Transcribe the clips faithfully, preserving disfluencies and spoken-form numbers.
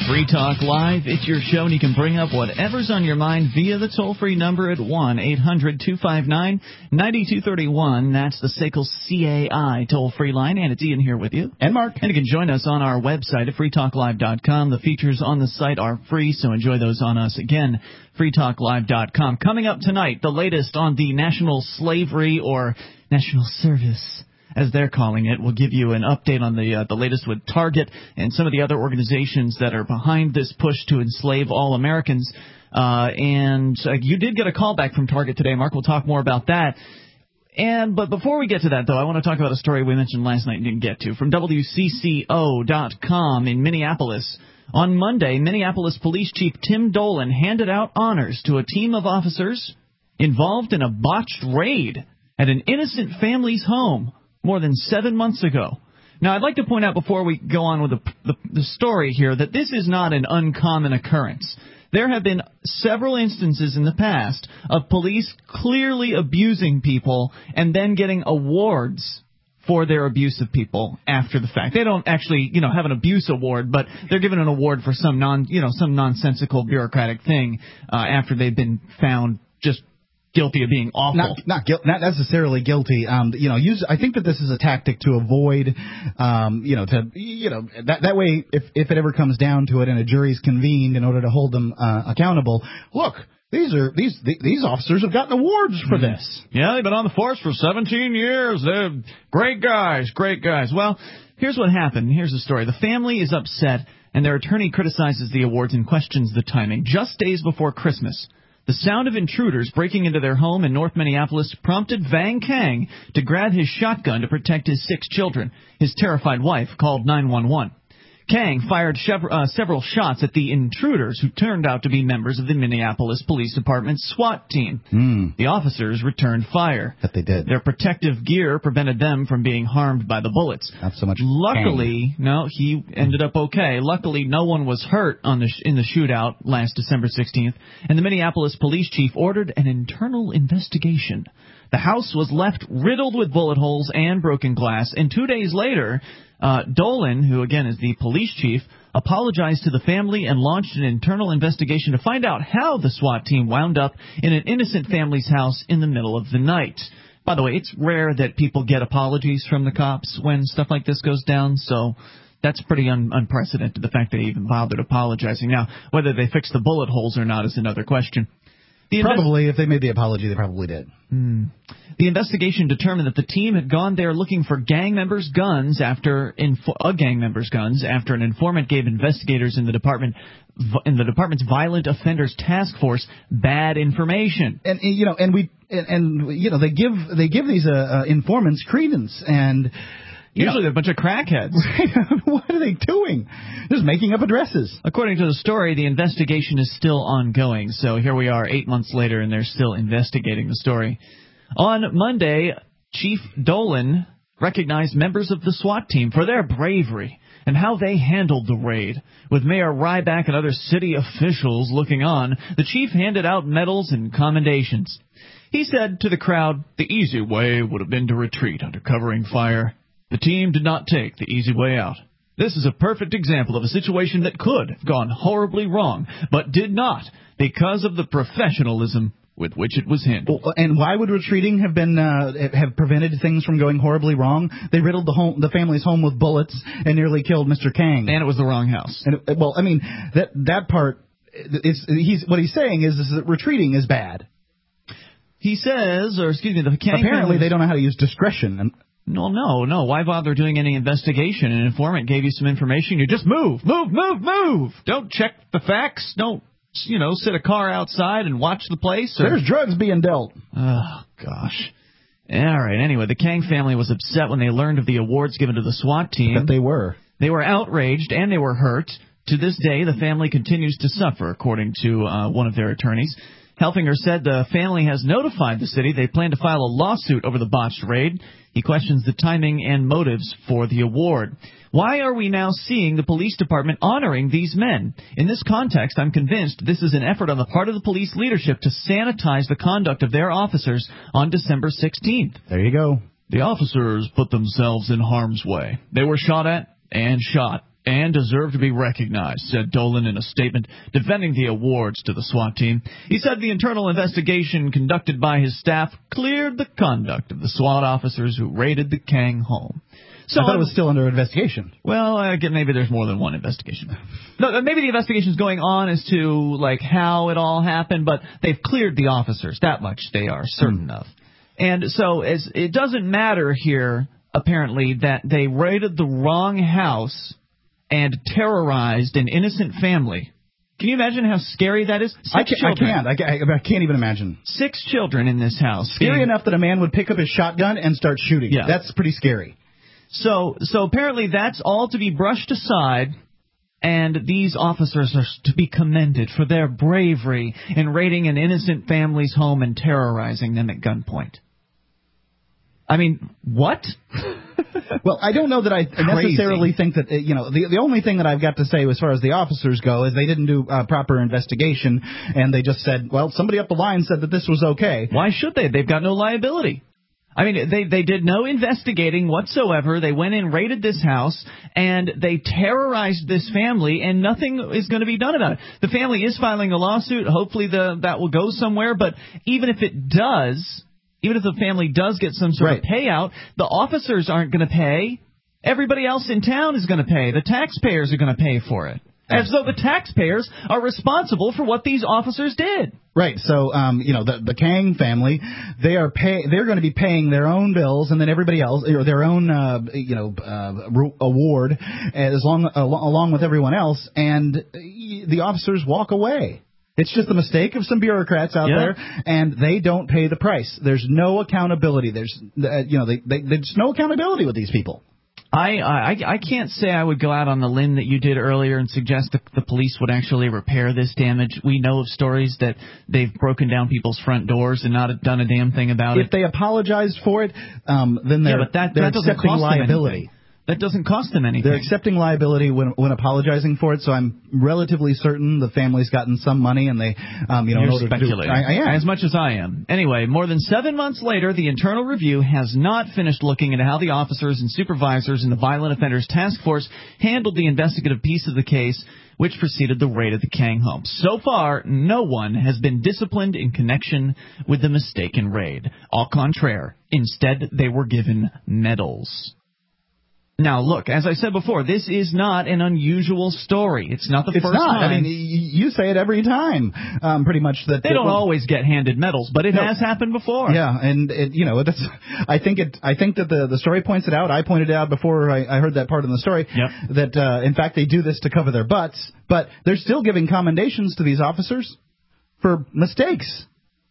Free Talk Live. It's your show, and you can bring up whatever's on your mind via the toll-free number at one eight hundred two five nine nine two three one. That's the S A C L C A I toll-free line, and it's Ian here with you. And Mark. And you can join us on our website at free talk live dot com. The features on the site are free, so enjoy those on us. Again, free talk live dot com. Coming up tonight, the latest on the national slavery or national service, as they're calling it. We'll give you an update on the uh, the latest with Target and some of the other organizations that are behind this push to enslave all Americans. Uh, and uh, you did get a call back from Target today, Mark. We'll talk more about that. And but before we get to that, though, I want to talk about a story we mentioned last night and didn't get to from W C C O dot com in Minneapolis. On Monday, Minneapolis Police Chief Tim Dolan handed out honors to a team of officers involved in a botched raid at an innocent family's home more than seven months ago. Now, I'd like to point out before we go on with the, the, the story here that this is not an uncommon occurrence. There have been several instances in the past of police clearly abusing people and then getting awards for their abuse of people after the fact. They don't actually, you know, have an abuse award, but they're given an award for some non, you know, some nonsensical bureaucratic thing uh, after they've been found just guilty of being awful. Not not, guil- not necessarily guilty. Um, you know, use. I think that this is a tactic to avoid, um, you know, to you know that that way if if it ever comes down to it and a jury's convened in order to hold them uh, accountable. Look, these are these these officers have gotten awards for mm. this. Yeah, they've been on the force for seventeen years. They're great guys, great guys. Well, here's what happened. Here's the story. The family is upset, and their attorney criticizes the awards and questions the timing. Just days before Christmas, the sound of intruders breaking into their home in North Minneapolis prompted Vang Kang to grab his shotgun to protect his six children. His terrified wife called nine one one. Kang fired chev- uh, several shots at the intruders, who turned out to be members of the Minneapolis Police Department's SWAT team. Mm. The officers returned fire. That they did. Their protective gear prevented them from being harmed by the bullets. Not so much. Luckily, Kang. no, he ended up okay. Luckily, no one was hurt on the sh- in the shootout last December sixteenth, and the Minneapolis police chief ordered an internal investigation. The house was left riddled with bullet holes and broken glass, and two days later, uh, Dolan, who again is the police chief, apologized to the family and launched an internal investigation to find out how the SWAT team wound up in an innocent family's house in the middle of the night. By the way, it's rare that people get apologies from the cops when stuff like this goes down, so that's pretty un- unprecedented, the fact they even bothered apologizing. Now, whether they fixed the bullet holes or not is another question. The probably, invest- if they made the apology, they probably did. Hmm. The investigation determined that the team had gone there looking for gang members' guns after inf- a gang member's guns after an informant gave investigators in the department in the department's Violent Offenders Task Force bad information. And you know, and we and, and you know they give they give these uh, uh, informants credence and. Usually they're a bunch of crackheads. What are they doing? Just making up addresses. According to the story, the investigation is still ongoing. So here we are eight months later, and they're still investigating the story. On Monday, Chief Dolan recognized members of the SWAT team for their bravery and how they handled the raid. With Mayor Ryback and other city officials looking on, the chief handed out medals and commendations. He said to the crowd, "The easy way would have been to retreat under covering fire. The team did not take the easy way out. This is a perfect example of a situation that could have gone horribly wrong, but did not because of the professionalism with which it was handled." And why would retreating have been uh, have prevented things from going horribly wrong? They riddled the home, the family's home with bullets and nearly killed Mister Kang. And it was the wrong house. And it, well, I mean that that part is he's what he's saying is, is that retreating is bad. He says, or excuse me, the Kang apparently they don't know how to use discretion. And, No, no, no. Why bother doing any investigation? An informant gave you some information. You just move, move, move, move. Don't check the facts. Don't, you know, sit a car outside and watch the place. Or... There's drugs being dealt. Oh, gosh. All right. Anyway, the Kang family was upset when they learned of the awards given to the SWAT team. But they were. They were outraged and they were hurt. To this day, the family continues to suffer, according to uh, one of their attorneys. Helfinger said the family has notified the city they plan to file a lawsuit over the botched raid. He questions the timing and motives for the award. Why are we now seeing the police department honoring these men? In this context, I'm convinced this is an effort on the part of the police leadership to sanitize the conduct of their officers on December sixteenth. There you go. The officers put themselves in harm's way. They were shot at and shot and deserve to be recognized, said Dolan in a statement defending the awards to the SWAT team. He said the internal investigation conducted by his staff cleared the conduct of the SWAT officers who raided the Kang home. So I thought it was still under investigation. Well, I get maybe there's more than one investigation. No, maybe the investigation's going on as to like how it all happened, but they've cleared the officers. That much they are certain mm. of. And so as it doesn't matter here, apparently, that they raided the wrong house and terrorized an innocent family. Can you imagine how scary that is? Six I, can, children. I can't. I, can't. I can't even imagine. Six children in this house. Scary being, enough that a man would pick up his shotgun and start shooting. Yeah. That's pretty scary. So, so apparently that's all to be brushed aside, and these officers are to be commended for their bravery in raiding an innocent family's home and terrorizing them at gunpoint. I mean, what? Well, I don't know that I necessarily think that, you know, the the only thing that I've got to say as far as the officers go is they didn't do uh, proper investigation, and they just said, well, somebody up the line said that this was okay. Why should they? They've got no liability. I mean, they, they did no investigating whatsoever. They went in, raided this house, and they terrorized this family, and nothing is going to be done about it. The family is filing a lawsuit. Hopefully the, that will go somewhere, but even if it does... Even if the family does get some sort right. of payout, the officers aren't going to pay. Everybody else in town is going to pay. The taxpayers are going to pay for it. As though the taxpayers are responsible for what these officers did. Right. So, um, you know, the the Kang family, they are pay they're going to be paying their own bills, and then everybody else, or their own, uh, you know, uh, award, as long uh, along with everyone else, and the officers walk away. It's just a mistake of some bureaucrats out yeah. there, and they don't pay the price. There's no accountability. There's, uh, you know, they, they, there's no accountability with these people. I, I I can't say I would go out on the limb that you did earlier and suggest that the police would actually repair this damage. We know of stories that they've broken down people's front doors and not done a damn thing about if it. If they apologized for it, um, then they're, yeah, but that, they're that doesn't accepting cost liability. Them anything. That doesn't cost them anything. They're accepting liability when when apologizing for it, so I'm relatively certain the family's gotten some money, and they, um, you know, You're speculating. Do, I, I am. As much as I am. Anyway, more than seven months later, the internal review has not finished looking into how the officers and supervisors in the Violent Offenders Task Force handled the investigative piece of the case, which preceded the raid of the Kang home. So far, no one has been disciplined in connection with the mistaken raid. Au contraire, instead they were given medals. Now, look, as I said before, this is not an unusual story. It's not the it's first not. time. I mean, you say it every time, um, pretty much. That They don't well, always get handed medals, but it no. has happened before. Yeah, and it, you know, that's. I think it. I think that the the story points it out. I pointed it out before I, I heard that part in the story. Yep. That uh, in fact they do this to cover their butts, but they're still giving commendations to these officers for mistakes.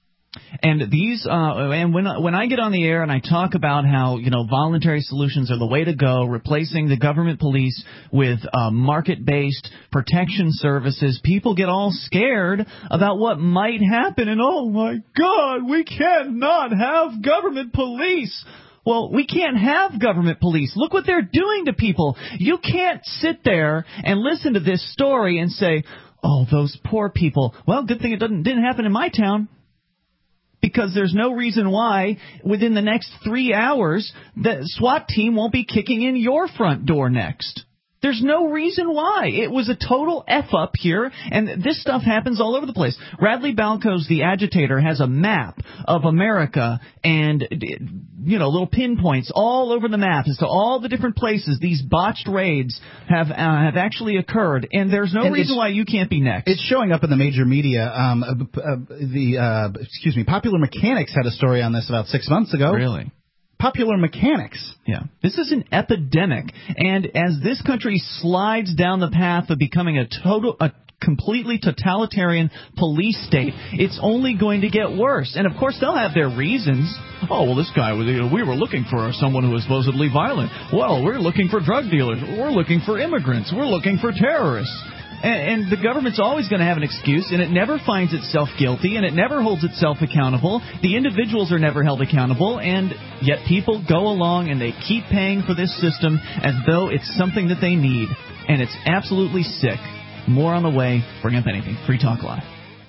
And these, uh, and when when I get on the air and I talk about how, you know, voluntary solutions are the way to go, replacing the government police with uh, market-based protection services, people get all scared about what might happen. And oh my God, we cannot have government police. Well, we can't have government police. Look what they're doing to people. You can't sit there and listen to this story and say, oh, those poor people. Well, good thing it didn't didn't happen in my town. Because there's no reason why within the next three hours the SWAT team won't be kicking in your front door next. There's no reason why. It was a total F-up here, and this stuff happens all over the place. Radley Balco's The Agitator has a map of America and, you know, little pinpoints all over the map as to all the different places these botched raids have uh, have actually occurred, and there's no and reason why you can't be next. It's showing up in the major media. Um, uh, uh, the uh, excuse me, Popular Mechanics had a story on this about six months ago. Really? Popular Mechanics. Yeah. This is an epidemic, and as this country slides down the path of becoming a total, a completely totalitarian police state, it's only going to get worse. And of course, they'll have their reasons. Oh, well, this guy, we were looking for someone who was supposedly violent. Well, we're looking for drug dealers. We're looking for immigrants. We're looking for terrorists. And, and the government's always going to have an excuse, and it never finds itself guilty, and it never holds itself accountable. The individuals are never held accountable, and yet people go along and they keep paying for this system as though it's something that they need. And it's absolutely sick. More on the way. Bring up anything. Free Talk Live.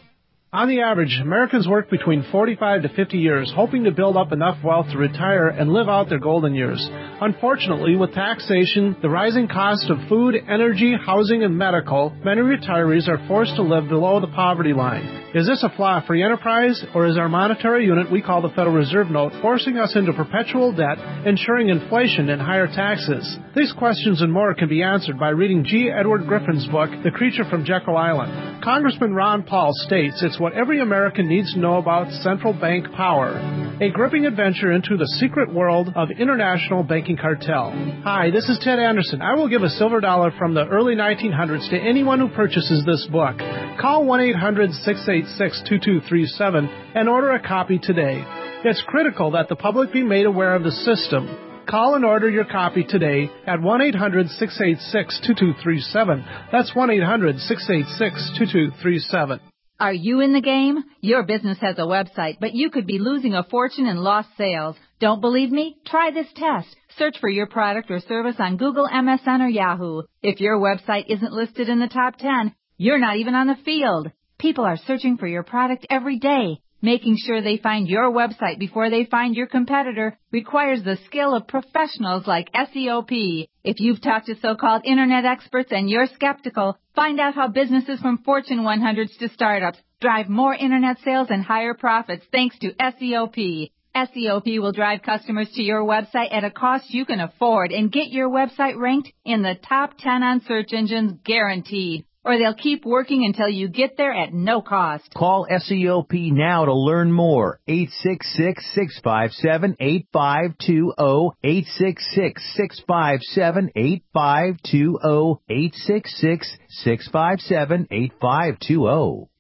On the average, Americans work between forty-five to fifty years, hoping to build up enough wealth to retire and live out their golden years. Unfortunately, with taxation, the rising cost of food, energy, housing, and medical, many retirees are forced to live below the poverty line. Is this a flaw of free enterprise, or is our monetary unit we call the Federal Reserve Note forcing us into perpetual debt, ensuring inflation and higher taxes? These questions and more can be answered by reading G. Edward Griffin's book, The Creature from Jekyll Island. Congressman Ron Paul states it's what every American needs to know about central bank power, a gripping adventure into the secret world of international banking cartel. Hi, this is Ted Anderson. I will give a silver dollar from the early nineteen hundreds to anyone who purchases this book. Call one eight hundred six eight six two two three seven and order a copy today. It's critical that the public be made aware of the system. Call and order your copy today at one eight hundred six eight six two two three seven. That's one eight hundred six eight six two two three seven. Are you in the game? Your business has a website, but you could be losing a fortune in lost sales. Don't believe me? Try this test. Search for your product or service on Google, M S N, or Yahoo. If your website isn't listed in the top ten, you're not even on the field. People are searching for your product every day. Making sure they find your website before they find your competitor requires the skill of professionals like S E O P. If you've talked to so-called internet experts and you're skeptical, find out how businesses from Fortune one hundreds to startups drive more internet sales and higher profits thanks to S E O P. S E O P will drive customers to your website at a cost you can afford and get your website ranked in the top ten on search engines guaranteed. Or they'll keep working until you get there at no cost. Call S E O P now to learn more. eight six six, six five seven, eight five two zero. eight six six, six five seven, eight five two zero. eight six six, six five seven, eight five two zero.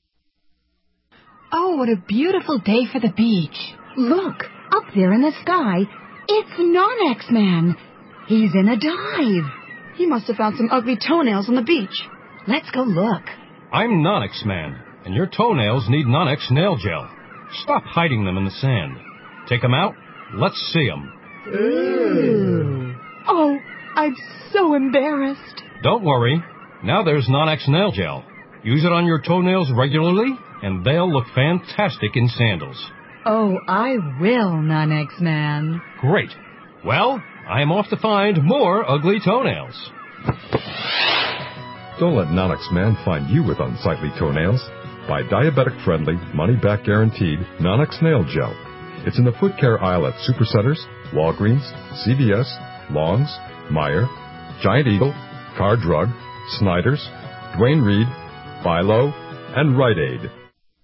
Oh, what a beautiful day for the beach. Look, up there in the sky, it's Non-X Man. He's in a dive. He must have found some ugly toenails on the beach. Let's go look. I'm Non-X Man, and your toenails need Non-X Nail Gel. Stop hiding them in the sand. Take them out. Let's see them. Ooh. Oh, I'm so embarrassed. Don't worry. Now there's Non-X Nail Gel. Use it on your toenails regularly, and they'll look fantastic in sandals. Oh, I will, Non-X Man. Great. Well, I'm off to find more ugly toenails. Don't let Non-X Man find you with unsightly toenails. Buy diabetic-friendly, money-back guaranteed Non-X Nail Gel. It's in the foot care aisle at Supercenters, Walgreens, C V S, Long's, Meijer, Giant Eagle, Car Drug, Snyder's, Duane Reade, Philo, and Rite Aid.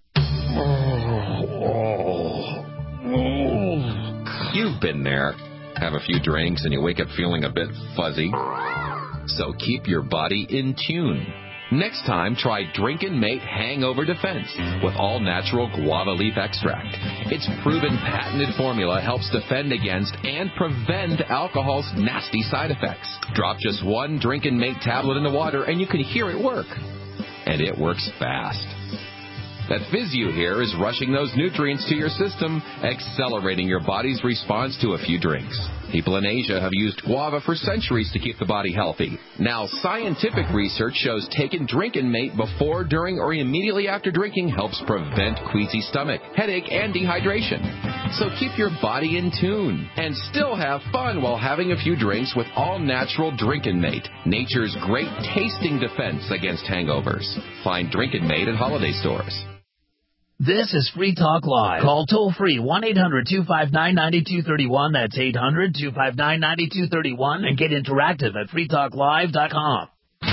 You've been there. Have a few drinks and you wake up feeling a bit fuzzy. So keep your body in tune. Next time, try Drinkin' Mate Hangover Defense with all-natural guava leaf extract. Its proven patented formula helps defend against and prevent alcohol's nasty side effects. Drop just one Drinkin' Mate tablet in the water and you can hear it work. And it works fast. That fizz you hear is rushing those nutrients to your system, accelerating your body's response to a few drinks. People in Asia have used guava for centuries to keep the body healthy. Now, scientific research shows taking Drinkin' Mate before, during, or immediately after drinking helps prevent queasy stomach, headache, and dehydration. So keep your body in tune and still have fun while having a few drinks with all-natural Drinkin' Mate, nature's great tasting defense against hangovers. Find Drinkin' Mate at holiday stores. This is Free Talk Live. Call toll-free one eight hundred two five nine nine two three one. That's eight hundred two five nine nine two three one. And get interactive at free talk live dot com.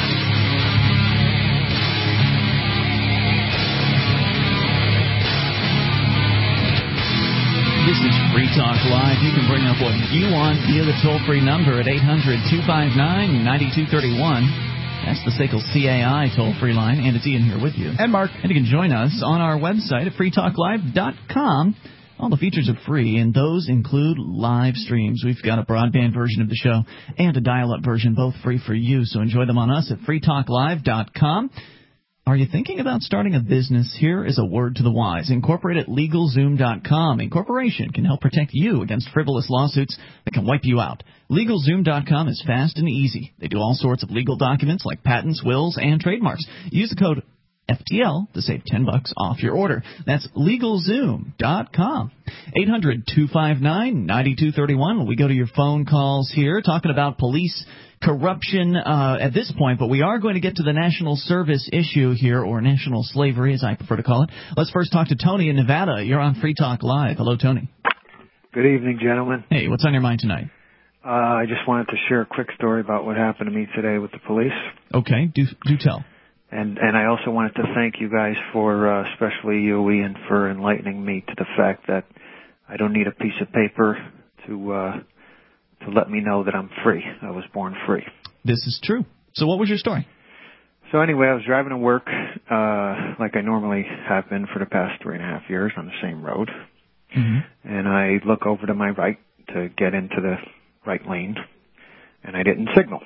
This is Free Talk Live. You can bring up what you want via the toll-free number at eight hundred two five nine nine two three one. That's the S A C L C A I toll-free line, and it's Ian here with you. And Mark. And you can join us on our website at free talk live dot com. All the features are free, and those include live streams. We've got a broadband version of the show and a dial-up version, both free for you, so enjoy them on us at free talk live dot com. Are you thinking about starting a business? Here is a word to the wise. Incorporate at legal zoom dot com. Incorporation can help protect you against frivolous lawsuits that can wipe you out. legal zoom dot com is fast and easy. They do all sorts of legal documents like patents, wills, and trademarks. Use the code F T L to save ten bucks off your order. That's LegalZoom dot com. eight hundred, two five nine, nine two three one. We go to your phone calls here, talking about police corruption uh, at this point, but we are going to get to the national service issue here, or national slavery, as I prefer to call it. Let's first talk to Tony in Nevada. You're on Free Talk Live. Hello, Tony. Good evening, gentlemen. Hey, what's on your mind tonight? Uh, I just wanted to share a quick story about what happened to me today with the police. Okay, do do tell. And and I also wanted to thank you guys for, uh, especially you, Ian, for enlightening me to the fact that I don't need a piece of paper to uh, to let me know that I'm free. I was born free. This is true. So what was your story? So anyway, I was driving to work uh, like I normally have been for the past three and a half years on the same road. Mm-hmm. And I look over to my right to get into the right lane, and I didn't signal.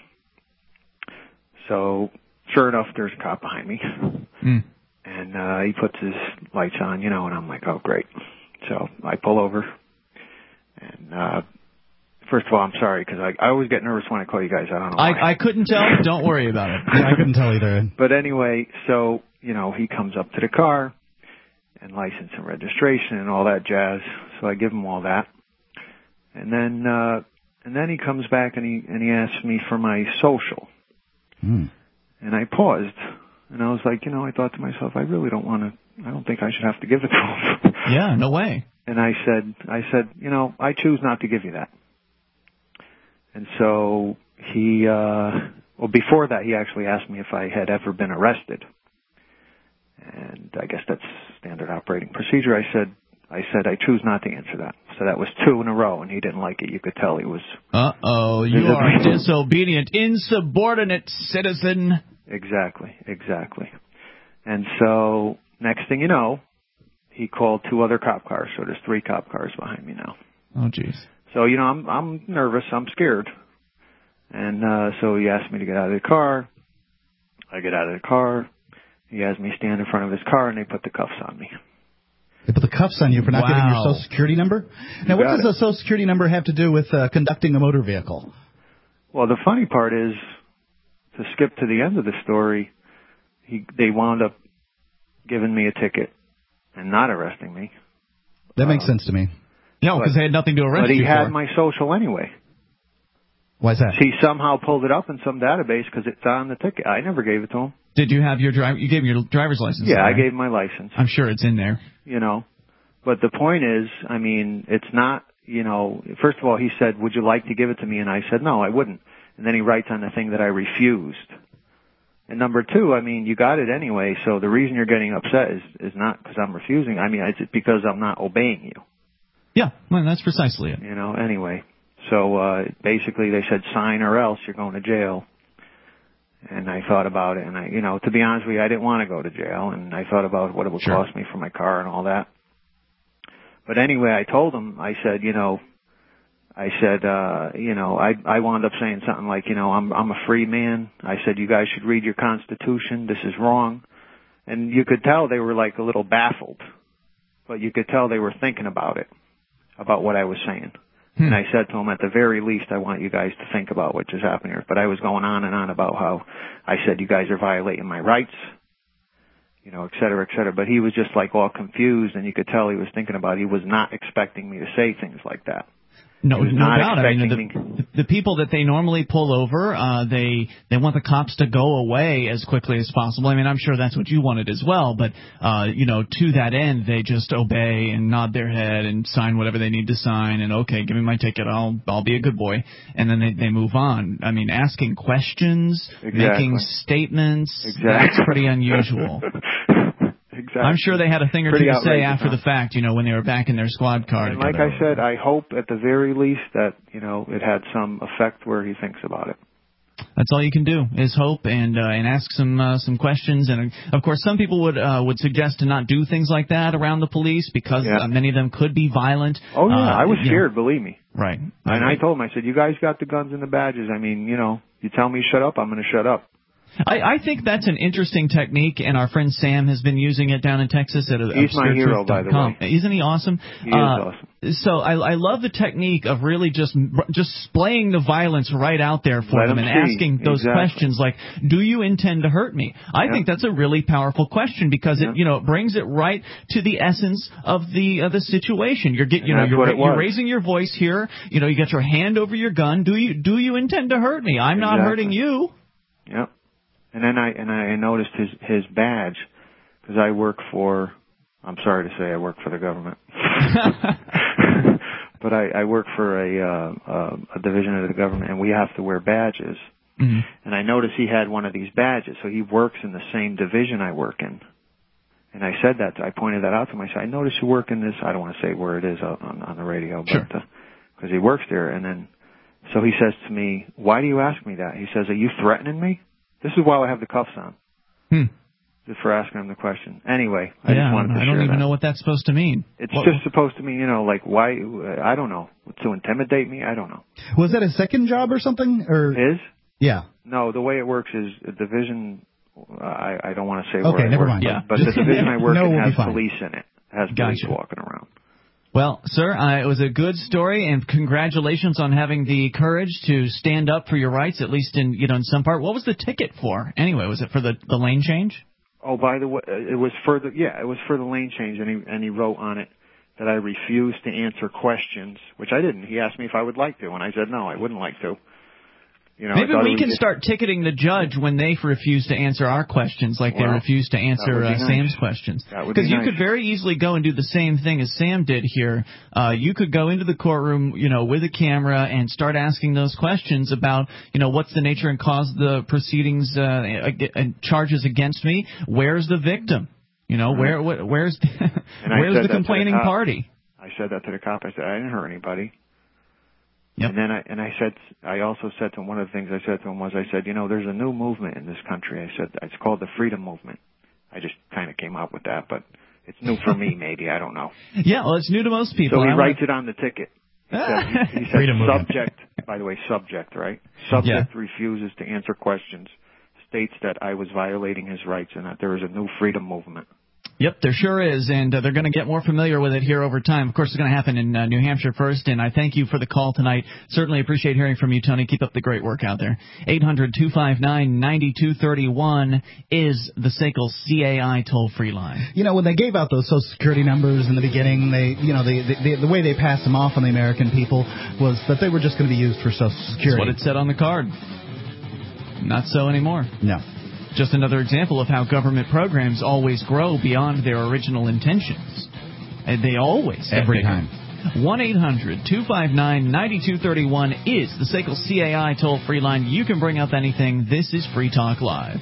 So sure enough, there's a cop behind me, mm. and uh, he puts his lights on, you know, and I'm like, oh, great. So I pull over, and uh, first of all, I'm sorry, because I, I always get nervous when I call you guys. I don't know why. I, I couldn't tell. Don't worry about it. Yeah, I couldn't tell either. But anyway, so, you know, he comes up to the car, and license and registration and all that jazz. So I give him all that. And then uh, and then he comes back and he and he asks me for my social. Mm. And I paused, and I was like, you know, I thought to myself, I really don't want to, I don't think I should have to give it to him. Yeah, no way. And I said, I said, you know, I choose not to give you that. And so he, uh, well, before that, he actually asked me if I had ever been arrested. And I guess that's standard operating procedure. I said, I said, I choose not to answer that. So that was two in a row, and he didn't like it. You could tell he was... Uh-oh, you are a disobedient, insubordinate citizen. Exactly, exactly. And so, next thing you know, he called two other cop cars. So there's three cop cars behind me now. Oh, jeez. So, you know, I'm I'm nervous. I'm scared. And uh, so he asked me to get out of the car. I get out of the car. He has me stand in front of his car, and they put the cuffs on me. They put the cuffs on you for not wow. giving your Social Security number? Now, You what does it. a Social Security number have to do with uh, conducting a motor vehicle? Well, the funny part is, to skip to the end of the story, he they wound up giving me a ticket and not arresting me. That makes um, sense to me. No, because they had nothing to arrest But he you had for. my social anyway. Why is that? He somehow pulled it up in some database because it's on the ticket. I never gave it to him. Did you have your driver? You gave him your driver's license. Yeah, right? I gave him my license. I'm sure it's in there. You know, but the point is, I mean, it's not, you know, first of all, he said, would you like to give it to me? And I said, no, I wouldn't. And then he writes on the thing that I refused. And number two, I mean, you got it anyway, so the reason you're getting upset is, is not because I'm refusing. I mean, it's because I'm not obeying you. Yeah, well, that's precisely it. You know, anyway. So uh basically they said sign or else you're going to jail. And I thought about it, and I, you know, to be honest with you, I didn't want to go to jail, and I thought about what it would sure. cost me for my car and all that. But anyway, I told him, I said, you know, I said, uh, you know, I I wound up saying something like, you know, I'm I'm a free man. I said, you guys should read your Constitution. This is wrong. And you could tell they were like a little baffled, but you could tell they were thinking about it, about what I was saying. Hmm. And I said to them, at the very least, I want you guys to think about what just happened here. But I was going on and on about how I said, you guys are violating my rights, you know, et cetera, et cetera. But he was just like all confused, and you could tell he was thinking about it. He was not expecting me to say things like that. No, no not doubt. I mean, expecting the, the people that they normally pull over, uh, they they want the cops to go away as quickly as possible. I mean, I'm sure that's what you wanted as well. But uh, you know, to that end, they just obey and nod their head and sign whatever they need to sign. And okay, give me my ticket. I'll I'll be a good boy. And then they they move on. I mean, asking questions, Exactly. making statements. Exactly. That's pretty unusual. Exactly. I'm sure they had a thing or Pretty two to say outrageous, after huh? the fact, you know, when they were back in their squad car. And like together. I said, I hope at the very least that, you know, it had some effect where he thinks about it. That's all you can do is hope and uh, and ask some uh, some questions. And of course, some people would uh, would suggest to not do things like that around the police because Yeah. uh, many of them could be violent. Oh, yeah, uh, I was you scared, know. believe me. Right. And I told him, I said, you guys got the guns and the badges. I mean, you know, you tell me shut up, I'm going to shut up. I, I think that's an interesting technique, and our friend Sam has been using it down in Texas at He's my hero, by the way. Isn't he awesome? He is uh, awesome. So I, I love the technique of really just just splaying the violence right out there for Let them them and see. asking those Exactly. questions like, do you intend to hurt me? I Yep. think that's a really powerful question because Yep. it you know it brings it right to the essence of the uh, the situation. You're get you And know that's you're, what it you're was. raising your voice here. You know you got your hand over your gun. Do you do you intend to hurt me? I'm not Exactly. hurting you. Yep. And then I and I noticed his his badge because I work for. I'm sorry to say I work for the government. But I, I work for a, uh, uh, a division of the government, and we have to wear badges. Mm-hmm. And I noticed he had one of these badges, so he works in the same division I work in. And I said that, to, I pointed that out to him. I said, I noticed you work in this, I don't want to say where it is on, on the radio, but, sure. uh, cause he works there. And then, so he says to me, why do you ask me that? He says, are you threatening me? This is while I have the cuffs on. Hmm. Just for asking him the question. Anyway, I yeah, just wanted to I share don't even that. know what that's supposed to mean. It's what, just supposed to mean, you know, like why, I don't know, to intimidate me? I don't know. Was that his second job or something? Or His? Yeah. No, the way it works is a division, uh, I, I don't want to say Okay, where I never work, mind. but, Yeah. but the division I work No, in we'll be has fine. police in it. Has police Gotcha. walking around. Well, sir, uh, it was a good story, and congratulations on having the courage to stand up for your rights, at least in you know in some part. What was the ticket for? Anyway, was it for the, the lane change? Oh, by the way, it was for the, yeah, it was for the lane change, and he, and he wrote on it that I refused to answer questions, which I didn't. He asked me if I would like to, and I said no, I wouldn't like to. You know, Maybe I thought we it was can just- start ticketing the judge when they refuse to answer our questions like they Well, refuse to that answer would be uh, nice. Sam's questions. That would be Because you nice. could very easily go and do the same thing as Sam did here. Uh, you could go into the courtroom, you know, with a camera and start asking those questions about, you know, what's the nature and cause of the proceedings uh, and charges against me? Where's the victim? You know, where, where where's And I where's said the that to complaining cop. party? I said that to the cop. I said I didn't hurt anybody. Yep. And then I and I said I also said to him, one of the things I said to him was I said, you know, there's a new movement in this country. I said it's called the Freedom Movement. I just kind of came up with that, but it's new for me, maybe, I don't know. Yeah, well, it's new to most people. So he I writes wanna- it on the ticket. He said, he said Freedom Movement. subject, by the way, subject, right? Subject refuses to answer questions, states that I was violating his rights and that there is a new freedom movement. Yep, there sure is, and uh, they're going to get more familiar with it here over time. Of course, it's going to happen in uh, New Hampshire first, and I thank you for the call tonight. Certainly appreciate hearing from you, Tony. Keep up the great work out there. eight hundred two five nine nine two three one is the S A C L C A I toll-free line. You know, when they gave out those Social Security numbers in the beginning, they, you know, the the, the way they passed them off on the American people was that they were just going to be used for Social Security. That's what it said on the card. Not so anymore. No. Just another example of how government programs always grow beyond their original intentions. And they always. Every time. one eight hundred two five nine nine two three one is the S A C L C A I toll-free line. You can bring up anything. This is Free Talk Live.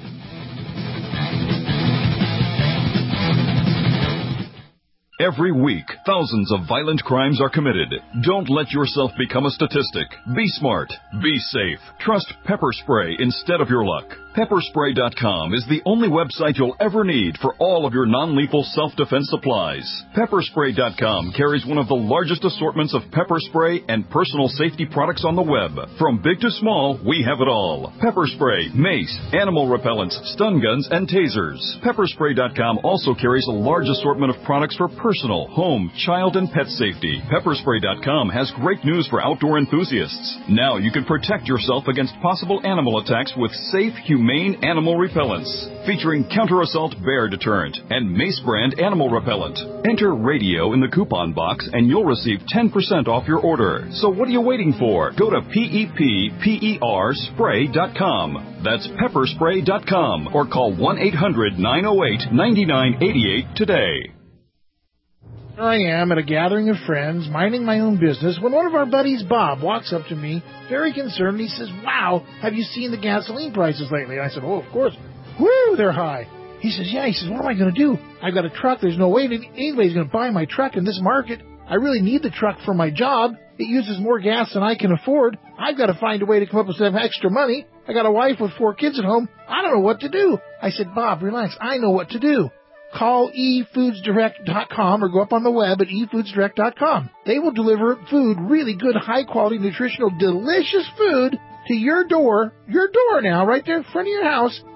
Every week, thousands of violent crimes are committed. Don't let yourself become a statistic. Be smart. Be safe. Trust pepper spray instead of your luck. pepper spray dot com is the only website you'll ever need for all of your non-lethal self-defense supplies. pepper spray dot com carries one of the largest assortments of pepper spray and personal safety products on the web. From big to small, we have it all. Pepper spray, mace, animal repellents, stun guns, and tasers. pepper spray dot com also carries a large assortment of products for personal, home, child, and pet safety. pepper spray dot com has great news for outdoor enthusiasts. Now you can protect yourself against possible animal attacks with safe, humane animal repellents. Featuring counter-assault bear deterrent and Mace brand animal repellent. Enter radio in the coupon box and you'll receive ten percent off your order. So what are you waiting for? Go to P E P P E R spray dot com. That's pepper spray dot com or call one eight hundred nine oh eight nine nine eight eight today. Here I am at a gathering of friends, minding my own business, when one of our buddies, Bob, walks up to me, very concerned, and he says, "Wow, have you seen the gasoline prices lately?" I said, "Oh, of course. Woo, they're high." He says, "Yeah." He says, "What am I going to do? I've got a truck. There's no way anybody's going to buy my truck in this market. I really need the truck for my job. It uses more gas than I can afford. I've got to find a way to come up with some extra money. I got a wife with four kids at home. I don't know what to do." I said, "Bob, relax. I know what to do. Call e foods direct dot com or go up on the web at e foods direct dot com. They will deliver food, really good, high-quality, nutritional, delicious food to your door, your door now, right there in front of your house,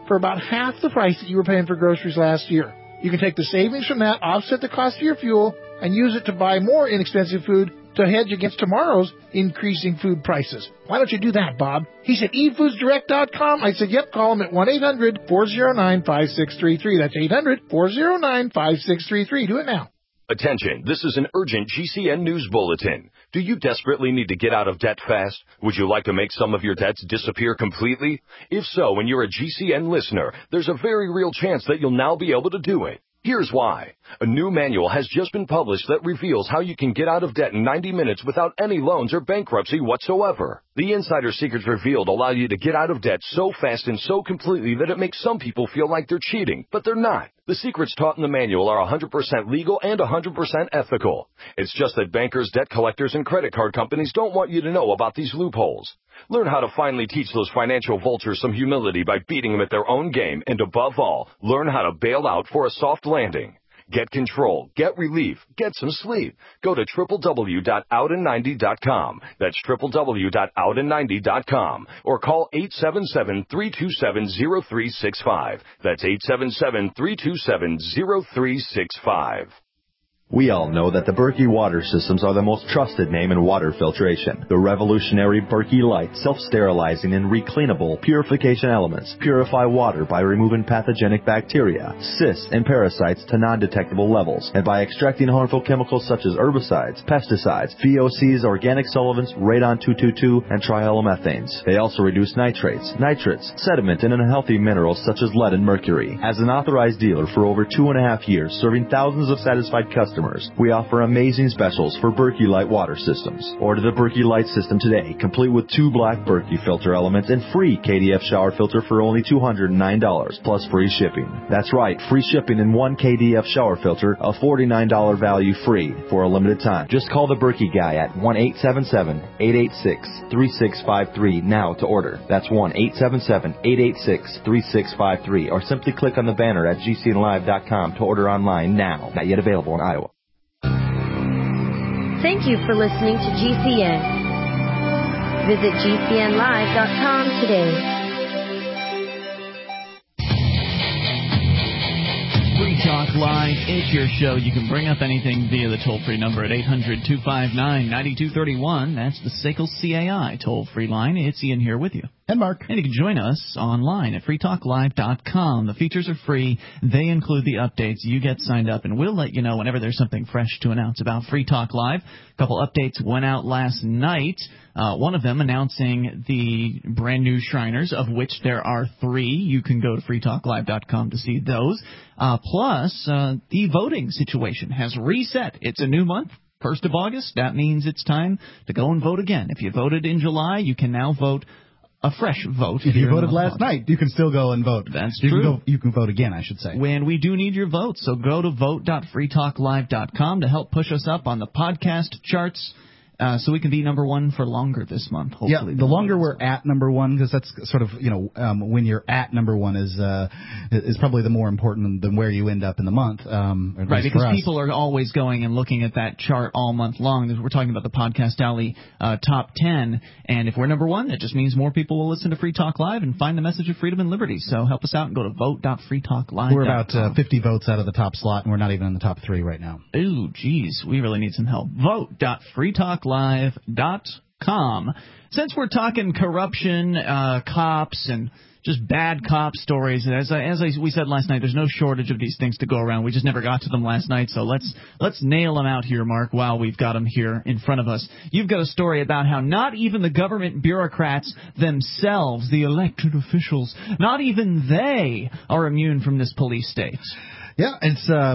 for about half the price that you were paying for groceries last year. You can take the savings from that, offset the cost of your fuel, and use it to buy more inexpensive food to hedge against tomorrow's increasing food prices. Why don't you do that, Bob? He said e foods direct dot com. I said, yep, call him at one eight hundred four oh nine five six three three. That's eight hundred four oh nine five six three three. Do it now. Attention, this is an urgent G C N news bulletin. Do you desperately need to get out of debt fast? Would you like to make some of your debts disappear completely? If so, and you're a G C N listener, there's a very real chance that you'll now be able to do it. Here's why. A new manual has just been published that reveals how you can get out of debt in ninety minutes without any loans or bankruptcy whatsoever. The insider secrets revealed allow you to get out of debt so fast and so completely that it makes some people feel like they're cheating, but they're not. The secrets taught in the manual are one hundred percent legal and one hundred percent ethical. It's just that bankers, debt collectors, and credit card companies don't want you to know about these loopholes. Learn how to finally teach those financial vultures some humility by beating them at their own game, and above all, learn how to bail out for a soft landing. Get control, get relief, get some sleep. Go to w w w dot out in ninety dot com. That's w w w dot out in ninety dot com. Or call eight seven seven, three two seven, zero three six five. That's eight seven seven, three two seven, zero three six five. We all know that the Berkey water systems are the most trusted name in water filtration. The revolutionary Berkey Light self-sterilizing and recleanable purification elements purify water by removing pathogenic bacteria, cysts, and parasites to non-detectable levels, and by extracting harmful chemicals such as herbicides, pesticides, V O Cs, organic solvents, radon two twenty-two, and trihalomethanes. They also reduce nitrates, nitrates, sediment, and unhealthy minerals such as lead and mercury. As an authorized dealer for over two and a half years, serving thousands of satisfied customers, we offer amazing specials for Berkey Light water systems. Order the Berkey Light system today, complete with two black Berkey filter elements and free K D F shower filter for only two hundred nine dollars, plus free shipping. That's right, free shipping in one K D F shower filter, a forty-nine dollars value free for a limited time. Just call the Berkey guy at one eight seven seven, eight eight six, three six five three now to order. That's one eight seven seven, eight eight six, three six five three, or simply click on the banner at G C N live dot com to order online now. Not yet available in Iowa. Thank you for listening to G C N. Visit G C N live dot com today. Free Talk Live is your show. You can bring up anything via the toll-free number at eight hundred, two five nine, nine two three one. That's the S A C L C A I toll-free line. It's Ian here with you. And Mark. And you can join us online at free talk live dot com. The features are free. They include the updates. You get signed up, and we'll let you know whenever there's something fresh to announce about Free Talk Live. A couple updates went out last night. Uh, one of them announcing the brand new Shriners, of which there are three. You can go to free talk live dot com to see those. Uh, plus, uh, the voting situation has reset. It's a new month. first of August. That means it's time to go and vote again. If you voted in July, you can now vote a fresh vote. If you voted last night, you can still go and vote. That's you true. Can go, you can vote again, I should say. And we do need your votes, so go to vote dot free talk live dot com to help push us up on the podcast charts. Uh, so we can be number one for longer this month, hopefully. Yeah, the longer we're at number one, because that's sort of, you know, um, when you're at number one is uh, is probably the more important than where you end up in the month. Um, at right, least because for us. people are always going and looking at that chart all month long. We're talking about the Podcast Alley uh, top ten, and if we're number one, it just means more people will listen to Free Talk Live and find the message of freedom and liberty. So help us out and go to vote dot free talk live dot com. We're about uh, fifty votes out of the top slot, and we're not even in the top three right now. Ooh, geez, we really need some help. vote dot free talk live dot com. Since we're talking corruption, uh, cops, and just bad cop stories, as I, as I, we said last night, there's no shortage of these things to go around. We just never got to them last night, so let's let's nail them out here, Mark, while we've got them here in front of us. You've got a story about how not even the government bureaucrats themselves, the elected officials, not even they are immune from this police state. Yeah, it's uh,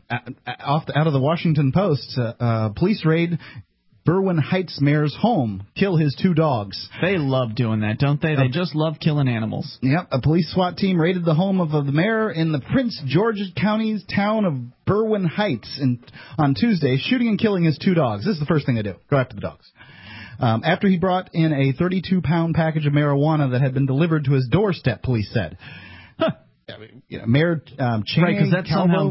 off the, out of the Washington Post. Uh, uh, police raid Berwyn Heights mayor's home, kill his two dogs. They love doing that, don't they? They just love killing animals. Yep. A police SWAT team raided the home of the mayor in the Prince George's County's town of Berwyn Heights in, on Tuesday, shooting and killing his two dogs. This is the first thing they do. Go after the dogs. Um, after he brought in a thirty-two pound package of marijuana that had been delivered to his doorstep, police said. Huh. You know, Mayor um, Chang Right, because that Calvo, somehow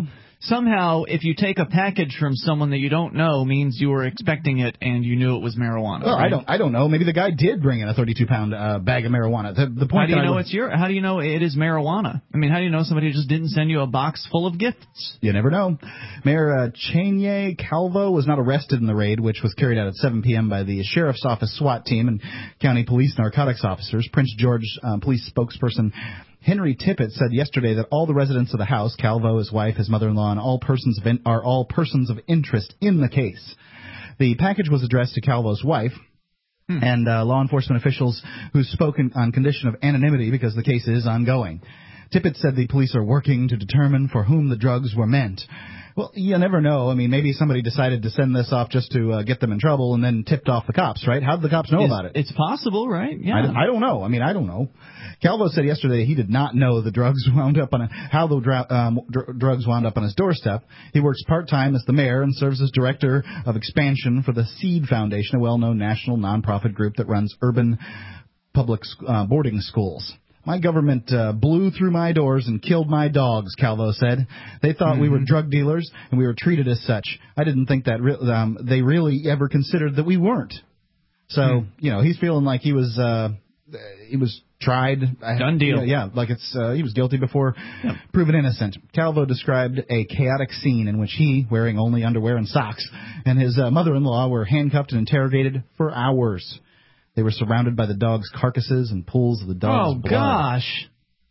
somehow, if you take a package from someone that you don't know, means you were expecting it and you knew it was marijuana. Well, right? I don't, I don't know. Maybe the guy did bring in a thirty-two pound uh, bag of marijuana. The, the point how do you that know I, it's your? How do you know it is marijuana? I mean, how do you know somebody just didn't send you a box full of gifts? You never know. Mayor uh, Chanye Calvo was not arrested in the raid, which was carried out at seven p.m. by the sheriff's office SWAT team and county police narcotics officers. Prince George uh, police spokesperson Henry Tippett said yesterday that all the residents of the house, Calvo, his wife, his mother-in-law, and all persons of in, are all persons of interest in the case. The package was addressed to Calvo's wife hmm. and uh, law enforcement officials who spoke in, on condition of anonymity because the case is ongoing. Tippett said the police are working to determine for whom the drugs were meant. Well, you never know. I mean, maybe somebody decided to send this off just to uh, get them in trouble and then tipped off the cops, right? How did the cops know it's, about it? It's possible, right? Yeah. I, I don't know. I mean, I don't know. Calvo said yesterday he did not know the drugs wound up on a, how the dra- um, dr- drugs wound up on his doorstep. He works part-time as the mayor and serves as director of expansion for the Seed Foundation, a well-known national nonprofit group that runs urban public uh, boarding schools. My government uh, blew through my doors and killed my dogs, Calvo said. They thought mm-hmm. we were drug dealers, and we were treated as such. I didn't think that re- um, they really ever considered that we weren't. So, mm. you know, he's feeling like he was uh, he was tried. Done deal. Yeah, yeah, like it's uh, he was guilty before yep. proven innocent. Calvo described a chaotic scene in which he, wearing only underwear and socks, and his uh, mother-in-law were handcuffed and interrogated for hours. They were surrounded by the dogs' carcasses and pools of the dogs' Oh, blood. gosh.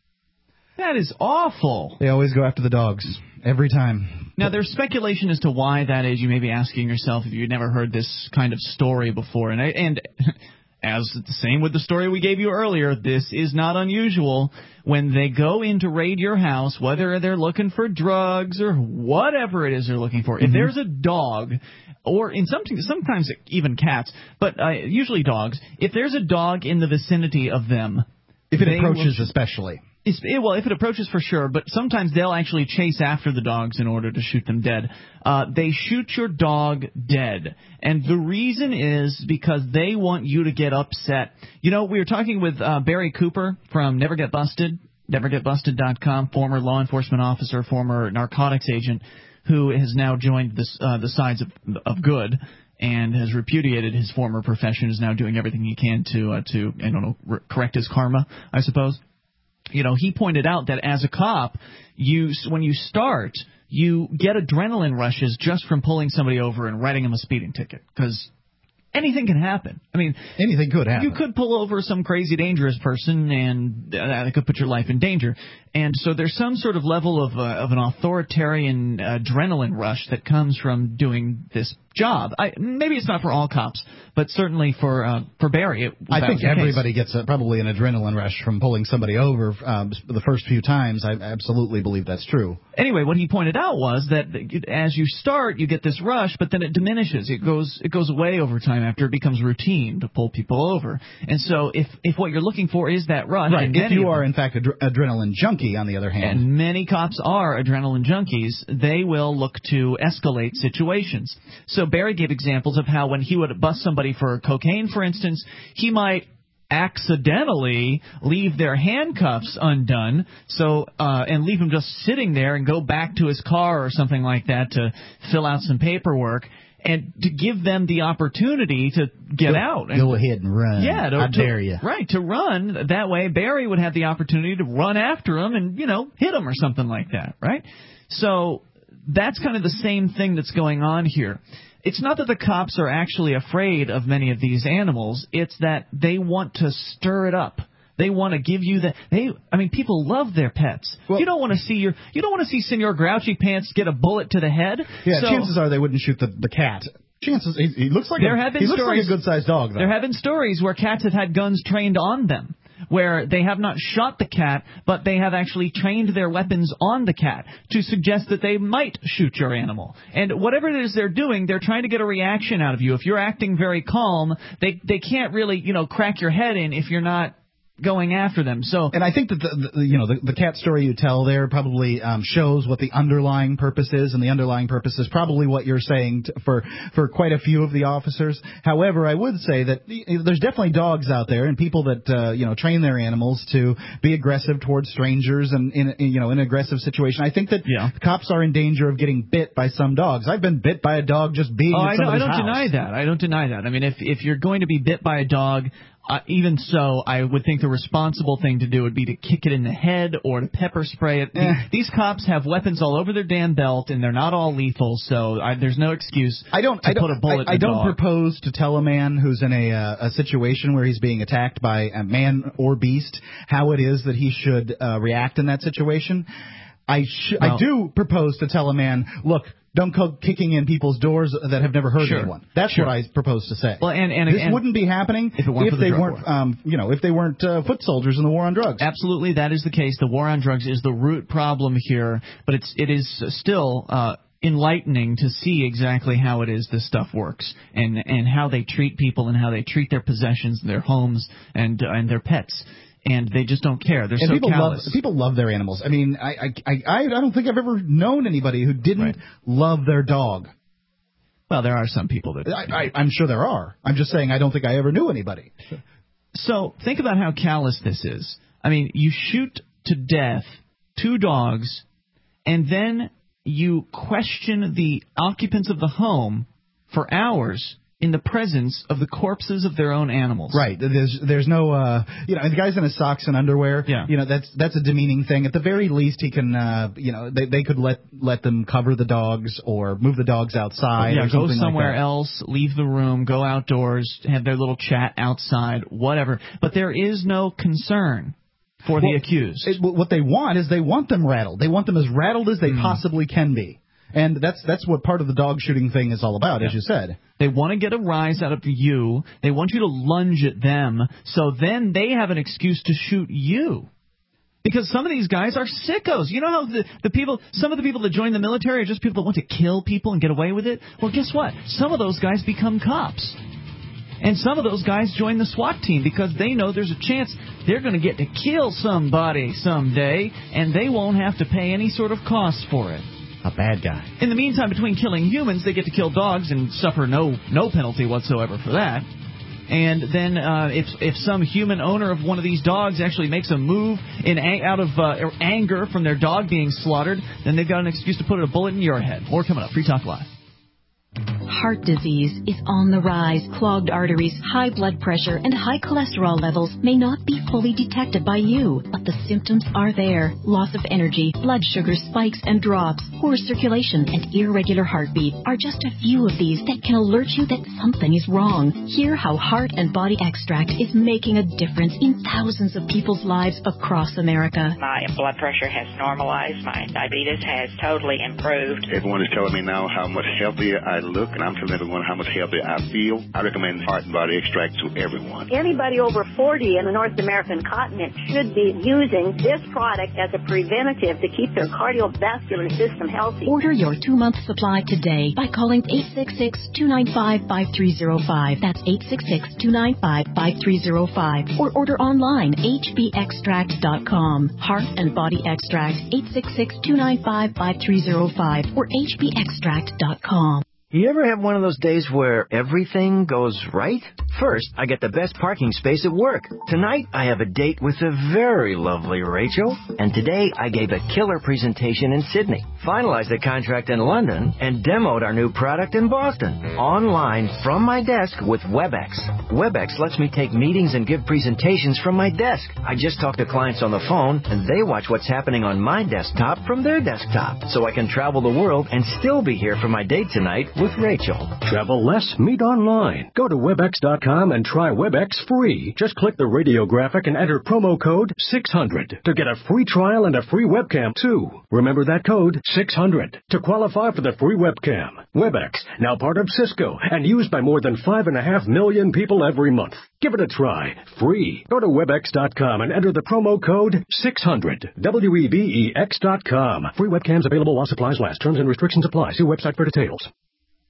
That is awful. They always go after the dogs. Every time. Now, there's speculation as to why that is. You may be asking yourself if you've never heard this kind of story before. And, I, and as the same with the story we gave you earlier, this is not unusual. When they go in to raid your house, whether they're looking for drugs or whatever it is they're looking for, mm-hmm. if there's a dog, or in some sometimes even cats, but uh, usually dogs, if there's a dog in the vicinity of them, if it approaches will, especially. It's, it, well, if it approaches for sure, but sometimes they'll actually chase after the dogs in order to shoot them dead. Uh, they shoot your dog dead. And the reason is because they want you to get upset. You know, we were talking with uh, Barry Cooper from Never Get Busted, never get busted dot com, former law enforcement officer, former narcotics agent, who has now joined this, uh, the sides of, of good and has repudiated his former profession, is now doing everything he can to, uh, to I don't know, re- correct his karma, I suppose. You know, he pointed out that as a cop, you when you start, you get adrenaline rushes just from pulling somebody over and writing them a speeding ticket, because anything can happen. I mean, anything could happen. You could pull over some crazy dangerous person, and that could put your life in danger. And so there's some sort of level of uh, of an authoritarian adrenaline rush that comes from doing this job. I, maybe it's not for all cops, but certainly for uh, for Barry, it, I think everybody gets a, probably an adrenaline rush from pulling somebody over um, the first few times. I absolutely believe that's true. Anyway, what he pointed out was that as you start, you get this rush, but then it diminishes. It goes it goes away over time after it becomes routine to pull people over. And so if if what you're looking for is that rush, right? And if you are in fact an adre- adrenaline junkie, on the other hand, and many cops are adrenaline junkies, they will look to escalate situations. So Barry gave examples of how when he would bust somebody for cocaine, for instance, he might accidentally leave their handcuffs undone, so uh, and leave them just sitting there and go back to his car or something like that to fill out some paperwork, and to give them the opportunity to get go, out. And, go ahead and run. Yeah, to, I to, dare you. Right, to run. That way Barry would have the opportunity to run after him and, you know, hit him or something like that, right? So that's kind of the same thing that's going on here. It's not that the cops are actually afraid of many of these animals. It's that they want to stir it up. They want to give you the. They, I mean, people love their pets. Well, you don't want to see your. You don't want to see Senor Grouchy Pants get a bullet to the head. Yeah, so, chances are they wouldn't shoot the the cat. Chances he, he looks like there a, have been he looks stories, like a good sized dog. Though. There have been stories where cats have had guns trained on them, where they have not shot the cat, but they have actually trained their weapons on the cat to suggest that they might shoot your animal. And whatever it is they're doing, they're trying to get a reaction out of you. If you're acting very calm, they they can't really, you know, crack your head in if you're not going after them. So, and I think that the, the you know the, the cat story you tell there probably um, shows what the underlying purpose is, and the underlying purpose is probably what you're saying t- for for quite a few of the officers. However, I would say that there's definitely dogs out there and people that uh, you know train their animals to be aggressive towards strangers and in, in you know in an aggressive situation. I think that yeah. cops are in danger of getting bit by some dogs. I've been bit by a dog just being oh, at I don't, I somebody's don't house. deny that. I don't deny that. I mean, if if you're going to be bit by a dog. Uh, even so, I would think the responsible thing to do would be to kick it in the head or to pepper spray it. Eh. These cops have weapons all over their damn belt, and they're not all lethal, so I, there's no excuse I don't, to I don't, put a bullet I, in a I don't dog. propose to tell a man who's in a, uh, a situation where he's being attacked by a man or beast how it is that he should uh, react in that situation. I, sh- well, I do propose to tell a man, look, don't go kicking in people's doors that have never heard sure, anyone. That's sure. what I propose to say. Well, and, and, this and, wouldn't be happening if, it weren't if for the they drug weren't, war. um, you know, if they weren't uh, foot soldiers in the war on drugs. Absolutely, that is the case. The war on drugs is the root problem here, but it's it is still uh, enlightening to see exactly how it is this stuff works and and how they treat people and how they treat their possessions, their homes, and uh, and their pets. And they just don't care. They're and so people callous. Love, people love their animals. I mean, I, I, I, I don't think I've ever known anybody who didn't right. love their dog. Well, there are some people that... I, I, I'm sure there are. I'm just saying I don't think I ever knew anybody. So think about how callous this is. I mean, you shoot to death two dogs, and then you question the occupants of the home for hours in the presence of the corpses of their own animals. Right. There's there's no, uh, you know, and the guy's in his socks and underwear. Yeah. You know, that's that's a demeaning thing. At the very least, he can, uh, you know, they they could let let them cover the dogs or move the dogs outside. Yeah, or go something somewhere like that. else, leave the room, go outdoors, have their little chat outside, whatever. But there is no concern for well, the accused. It, what they want is they want them rattled. They want them as rattled as they mm. possibly can be. And that's that's what part of the dog shooting thing is all about, yeah. as you said. They want to get a rise out of you. They want you to lunge at them, so then they have an excuse to shoot you. Because some of these guys are sickos. You know how the, the people, some of the people that join the military are just people that want to kill people and get away with it? Well, guess what? Some of those guys become cops. And some of those guys join the SWAT team because they know there's a chance they're going to get to kill somebody someday, and they won't have to pay any sort of cost for it. A bad guy. In the meantime, between killing humans, they get to kill dogs and suffer no no penalty whatsoever for that. And then uh, if if some human owner of one of these dogs actually makes a move in out of uh, anger from their dog being slaughtered, then they've got an excuse to put a bullet in your head. More coming up. Free Talk Live. Heart disease is on the rise. Clogged arteries, high blood pressure, and high cholesterol levels may not be fully detected by you, but the symptoms are there. Loss of energy, blood sugar spikes and drops, poor circulation, and irregular heartbeat are just a few of these that can alert you that something is wrong. Hear how Heart and Body Extract is making a difference in thousands of people's lives across America. My blood pressure has normalized. My diabetes has totally improved. Everyone is telling me now how much healthier I look, and I'm telling everyone how much healthier I feel. I recommend Heart and Body Extract to everyone. Anybody over forty in the North American continent should be using this product as a preventative to keep their cardiovascular system healthy. Order your two-month supply today by calling eight six six, two nine five, five three zero five. That's eight six six, two nine five, five three zero five. Or order online, h b extract dot com. Heart and Body Extract, eight six six, two nine five, five three zero five or h b extract dot com. You ever have one of those days where everything goes right? First, I get the best parking space at work. Tonight, I have a date with the very lovely Rachel. And today, I gave a killer presentation in Sydney, finalized a contract in London, and demoed our new product in Boston. Online from my desk with WebEx. WebEx lets me take meetings and give presentations from my desk. I just talk to clients on the phone, and they watch what's happening on my desktop from their desktop. So I can travel the world and still be here for my date tonight with Rachel. Travel less, meet online. Go to webex dot com and try WebEx free. Just click the radio graphic and enter promo code six hundred to get a free trial and a free webcam, too. Remember that code, six hundred, to qualify for the free webcam. WebEx, now part of Cisco and used by more than five and a half million people every month. Give it a try. Free. Go to webex dot com and enter the promo code six hundred. W E B E X dot com. Free webcams available while supplies last. Terms and restrictions apply. See website for details.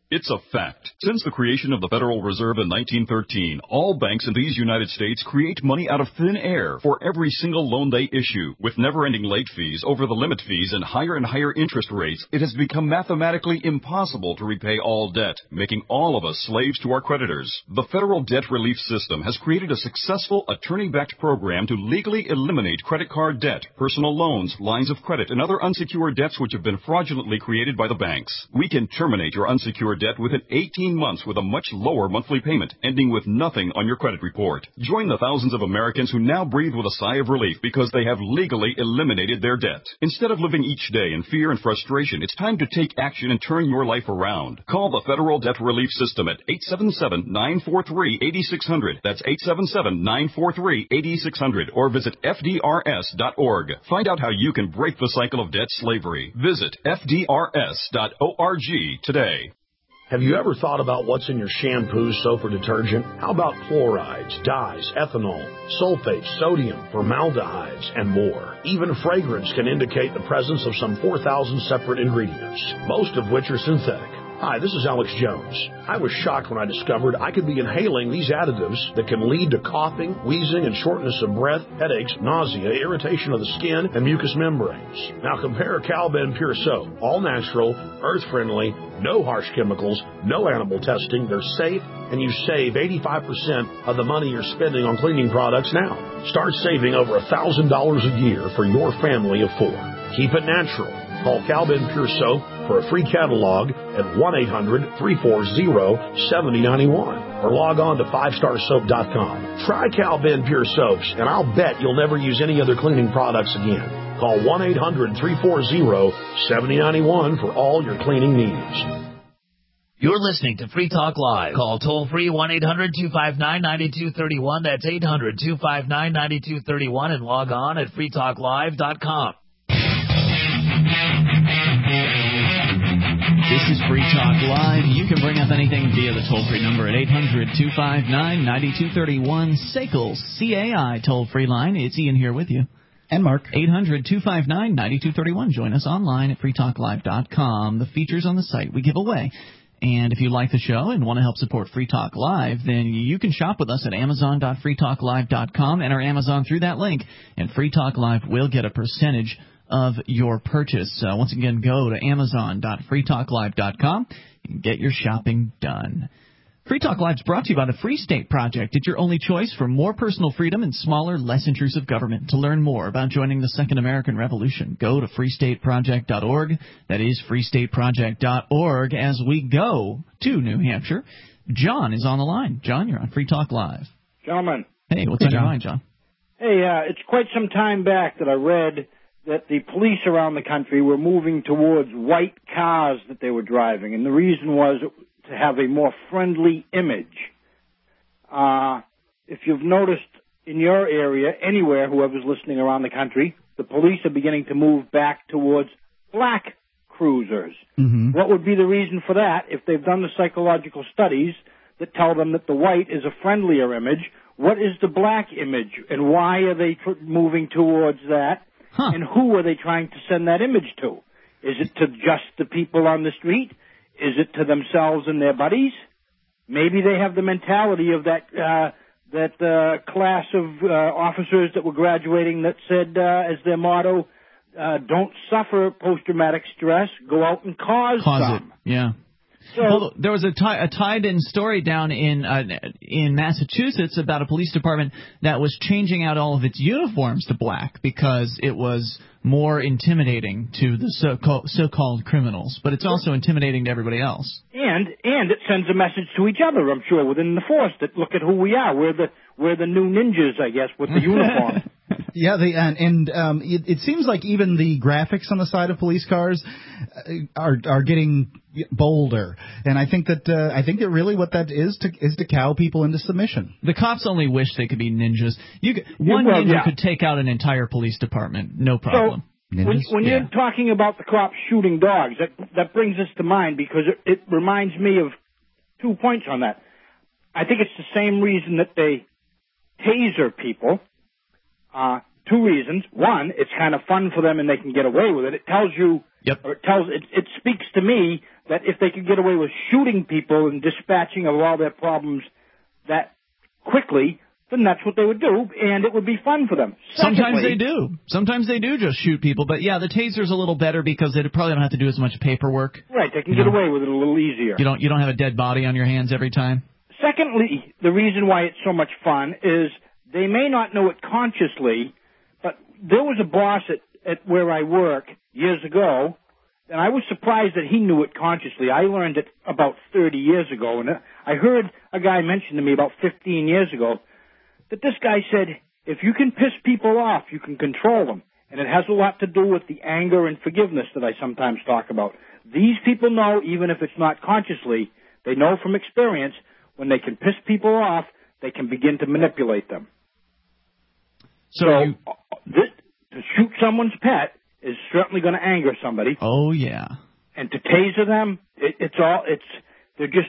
It's a fact. Since the creation of the Federal Reserve in nineteen thirteen, all banks in these United States create money out of thin air for every single loan they issue. With never-ending late fees, over-the-limit fees, and higher and higher interest rates, it has become mathematically impossible to repay all debt, making all of us slaves to our creditors. The Federal Debt Relief System has created a successful attorney-backed program to legally eliminate credit card debt, personal loans, lines of credit, and other unsecured debts which have been fraudulently created by the banks. We can terminate your unsecured debt within eighteen months with a much lower monthly payment, ending with nothing on your credit report. Join the thousands of Americans who now breathe with a sigh of relief because they have legally eliminated their debt. Instead of living each day in fear and frustration, it's time to take action and turn your life around. Call the Federal Debt Relief System at eight seven seven, nine four three, eight six zero zero. That's eight seven seven, nine four three, eight six zero zero. Or visit F D R S dot org. Find out how you can break the cycle of debt slavery. Visit F D R S dot org today. Have you ever thought about what's in your shampoo, soap, or detergent? How about chlorides, dyes, ethanol, sulfates, sodium, formaldehydes, and more? Even fragrance can indicate the presence of some four thousand separate ingredients, most of which are synthetic. Hi, this is Alex Jones. I was shocked when I discovered I could be inhaling these additives that can lead to coughing, wheezing, and shortness of breath, headaches, nausea, irritation of the skin, and mucous membranes. Now compare Calben Pure Soap. All natural, earth-friendly, no harsh chemicals, no animal testing. They're safe, and you save eighty-five percent of the money you're spending on cleaning products now. Start saving over one thousand dollars a year for your family of four. Keep it natural. Call Calben Pure Soap for a free catalog at one eight hundred, three four zero, seven zero nine one or log on to five star soap dot com. Try Calben Pure Soaps, and I'll bet you'll never use any other cleaning products again. Call one eight hundred, three four zero, seven zero nine one for all your cleaning needs. You're listening to Free Talk Live. Call toll-free one eight hundred, two five nine, nine two three one. That's eight hundred, two five nine, nine two three one and log on at free talk live dot com. This is Free Talk Live. You can bring up anything via the toll-free number at eight hundred, two five nine, nine two three one. S A C L, C A I, toll-free line. It's Ian here with you. And Mark. eight hundred, two five nine, nine two three one. Join us online at free talk live dot com. The features on the site we give away. And if you like the show and want to help support Free Talk Live, then you can shop with us at amazon dot free talk live dot com. Enter Amazon through that link, and Free Talk Live will get a percentage of your purchase. Uh, once again, go to amazon dot free talk live dot com and get your shopping done. Free Talk Live is brought to you by the Free State Project. It's your only choice for more personal freedom and smaller, less intrusive government. To learn more about joining the Second American Revolution, go to free state project dot org. That is free state project dot org. As we go to New Hampshire, John is on the line. John, you're on Free Talk Live. Gentlemen. Hey, what's hey, on John. your mind, John? Hey, uh, it's quite some time back that I read that the police around the country were moving towards white cars that they were driving, and the reason was to have a more friendly image. Uh, if you've noticed in your area, anywhere, whoever's listening around the country, the police are beginning to move back towards black cruisers. Mm-hmm. What would be the reason for that? If they've done the psychological studies that tell them that the white is a friendlier image, what is the black image, and why are they tr- moving towards that? Huh. And who are they trying to send that image to? Is it to just the people on the street? Is it to themselves and their buddies? Maybe they have the mentality of that uh, that uh, class of uh, officers that were graduating that said uh, as their motto, uh, don't suffer post-traumatic stress, go out and cause, cause some. It. Yeah. So, well, there was a, tie, a tied-in story down in uh, in Massachusetts about a police department that was changing out all of its uniforms to black because it was more intimidating to the so-called, so-called criminals, but it's also intimidating to everybody else. And and it sends a message to each other, I'm sure, within the force that look at who we are. We're the we're the new ninjas, I guess, with the uniform. Yeah, the, and, and um, it, it seems like even the graphics on the side of police cars are are getting bolder, and I think that uh, I think that really what that is to is to cow people into submission. The cops only wish they could be ninjas. You could, one well, ninja yeah. could take out an entire police department, no problem. So when, when yeah. you're talking about the cops shooting dogs, that that brings us to mind because it, it reminds me of two points on that. I think it's the same reason that they taser people. Uh, two reasons. One, it's kind of fun for them and they can get away with it. It tells you, yep. or it tells, it, it speaks to me that if they could get away with shooting people and dispatching of all their problems that quickly, then that's what they would do, and it would be fun for them. Sometimes Secondly, they do. Sometimes they do just shoot people. But, yeah, the taser's a little better because they probably don't have to do as much paperwork. Right, they can You get know, away with it a little easier. You don't, you don't have a dead body on your hands every time. Secondly, the reason why it's so much fun is they may not know it consciously, but there was a boss at, at where I work years ago, and I was surprised that he knew it consciously. I learned it about thirty years ago, and I heard a guy mention to me about fifteen years ago that this guy said, if you can piss people off, you can control them. And it has a lot to do with the anger and forgiveness that I sometimes talk about. These people know, even if it's not consciously, they know from experience, when they can piss people off, they can begin to manipulate them. So, so you... this, to shoot someone's pet is certainly going to anger somebody. Oh, yeah. And to taser them, it, it's all, it's, they're just,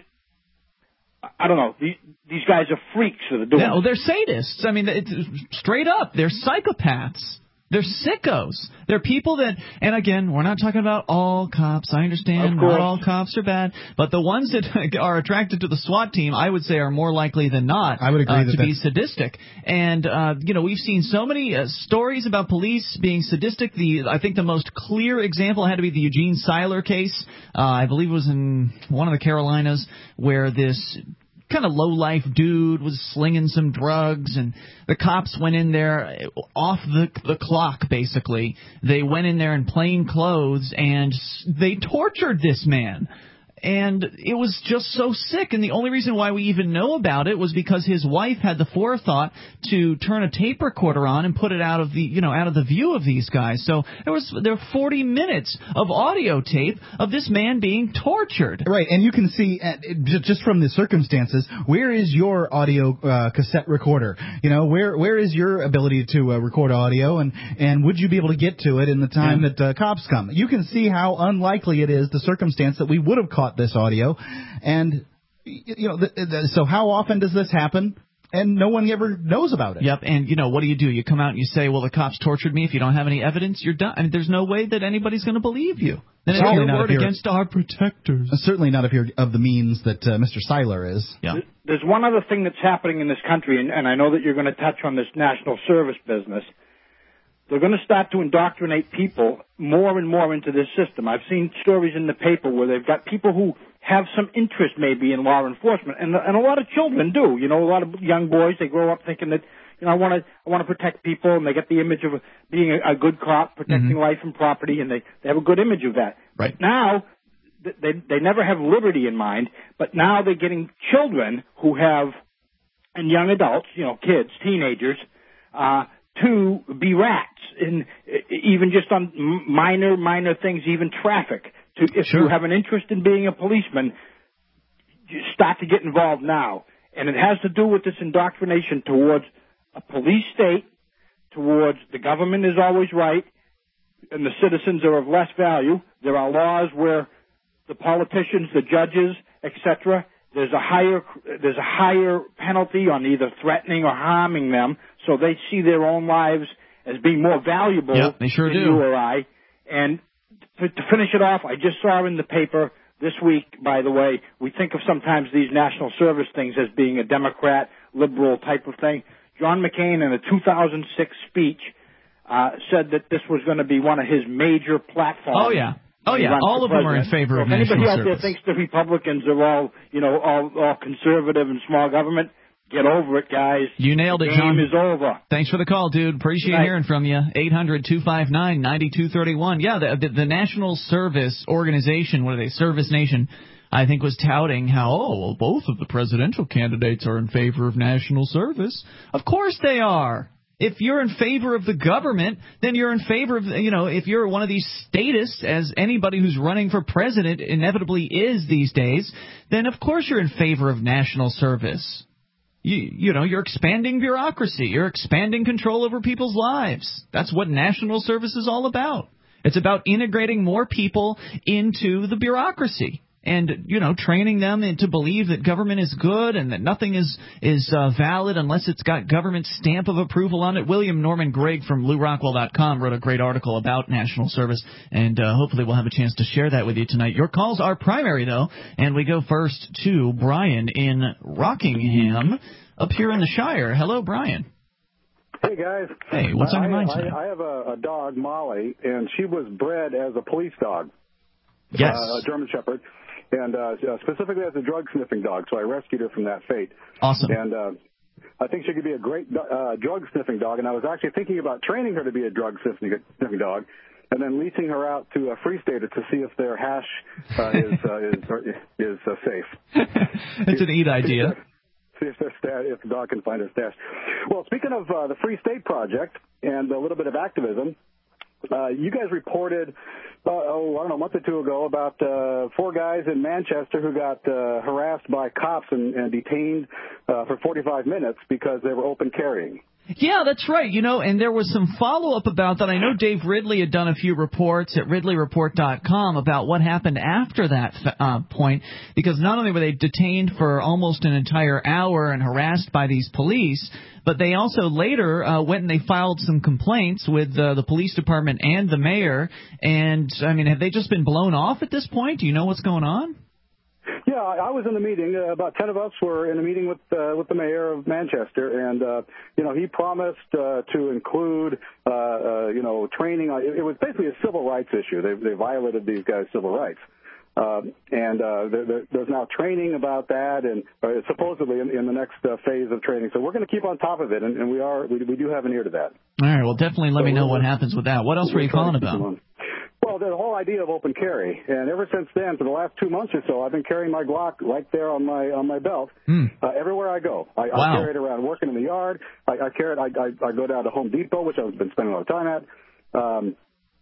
I don't know. These, these guys are freaks that are doing No, it. they're sadists. I mean, it's straight up. They're psychopaths. They're sickos. They're people that, and again, we're not talking about all cops. I understand not all cops are bad, but the ones that are attracted to the SWAT team, I would say, are more likely than not I would agree uh, that to be that's... sadistic. And uh, you know, we've seen so many uh, stories about police being sadistic. The I think the most clear example had to be the Eugene Seiler case. Uh, I believe it was in one of the Carolinas where this kind of low-life dude was slinging some drugs, and the cops went in there off the the clock, basically. They went in there in plain clothes, and they tortured this man. And it was just so sick, and the only reason why we even know about it was because his wife had the forethought to turn a tape recorder on and put it out of the, you know, out of the view of these guys. So there was there were forty minutes of audio tape of this man being tortured. Right, and you can see uh, just from the circumstances, where is your audio uh, cassette recorder? You know, where where is your ability to uh, record audio, and and would you be able to get to it in the time Yeah. that uh, cops come? You can see how unlikely it is, the circumstance that we would have caught this audio, and you know, the, the, so how often does this happen? And no one ever knows about it. Yep, and you know, what do you do? You come out and you say, well, the cops tortured me. If you don't have any evidence, you're done. I mean, there's no way that anybody's going to believe you. Then it's Certainly your not word if you're- against our protectors. Uh, Certainly not if you're of the means that uh, Mister Seiler is. Yeah. There's one other thing that's happening in this country, and, and I know that you're going to touch on this national service business. They're going to start to indoctrinate people more and more into this system. I've seen stories in the paper where they've got people who have some interest maybe in law enforcement, and, and a lot of children do. You know, a lot of young boys, they grow up thinking that, you know, I want to I want to protect people, and they get the image of being a, a good cop, protecting Mm-hmm. life and property, and they, they have a good image of that. Right. Now, th- they they never have liberty in mind, but now they're getting children who have, and young adults, you know, kids, teenagers, uh, to be rats, in even just on m- minor, minor things, even traffic. To, if Sure. you have an interest in being a policeman, you start to get involved now. And it has to do with this indoctrination towards a police state, towards the government is always right, and the citizens are of less value. There are laws where the politicians, the judges, et cetera, there's a higher there's a higher penalty on either threatening or harming them, so they see their own lives as being more valuable Yep, they sure than do. you or I. And to, to finish it off, I just saw in the paper this week, by the way, we think of sometimes these national service things as being a Democrat, liberal type of thing. John McCain, in a two thousand six speech, uh, said that this was going to be one of his major platforms. Oh, yeah. Oh, when he yeah. runs All for of them are in president. favor So of if anybody national out there service. thinks the Republicans are all, you know, all, all conservative and small government, get over it, guys. You nailed the it, game John. is over. Thanks for the call, dude. Appreciate Good night. hearing from you. eight hundred two five nine nine two three one. Yeah, the, the, the National Service Organization, what are they, Service Nation, I think was touting how, oh, well, both of the presidential candidates are in favor of national service. Of course they are. If you're in favor of the government, then you're in favor of, you know, if you're one of these statists, as anybody who's running for president inevitably is these days, then of course you're in favor of national service. You, you know, you're expanding bureaucracy. You're expanding control over people's lives. That's what national service is all about. It's about integrating more people into the bureaucracy. and, you know, training them to believe that government is good and that nothing is is uh, valid unless it's got government stamp of approval on it. William Norman Gregg from Lew Rockwell dot com wrote a great article about national service, and uh, hopefully we'll have a chance to share that with you tonight. Your calls are primary, though, and we go first to Brian in Rockingham up here in the Shire. Hello, Brian. Hey, guys. Hey, what's on your mind tonight? I, I have a, a dog, Molly, and she was bred as a police dog. Yes. Uh, a German Shepherd. And uh, specifically as a drug-sniffing dog, so I rescued her from that fate. Awesome. And uh, I think she could be a great uh, drug-sniffing dog, and I was actually thinking about training her to be a drug-sniffing dog and then leasing her out to a free stater to see if their hash uh, is, uh, is, is uh, safe. It's an neat idea. See if, their stat, if the dog can find her stash. Well, speaking of uh, the Free State Project and a little bit of activism, uh, you guys reported, uh, oh, I don't know, a month or two ago about uh, four guys in Manchester who got uh, harassed by cops and, and detained uh, for forty-five minutes because they were open carrying. Yeah, that's right. You know, and there was some follow-up about that. I know Dave Ridley had done a few reports at ridley report dot com about what happened after that uh, point, because not only were they detained for almost an entire hour and harassed by these police, but they also later uh, went and they filed some complaints with uh, the police department and the mayor. And, I mean, have they just been blown off at this point? Do you know what's going on? Yeah, I was in the meeting. Uh, about ten of us were in a meeting with uh, with the mayor of Manchester, and uh, you know he promised uh, to include uh, uh, you know training. It, it was basically a civil rights issue. They they violated these guys' civil rights, uh, and uh, there, there, there's now training about that, and uh, supposedly in, in the next uh, phase of training. So we're going to keep on top of it, and, and we are we, we do have an ear to that. All right. Well, definitely let so me know what happens with that. What else were you calling about? Well, the whole idea of open carry, and ever since then, for the last two months or so, I've been carrying my Glock right there on my on my belt mm. uh, everywhere I go. I, wow. I carry it around working in the yard. I, I carry it. I, I, I go down to Home Depot, which I've been spending a lot of time at, um,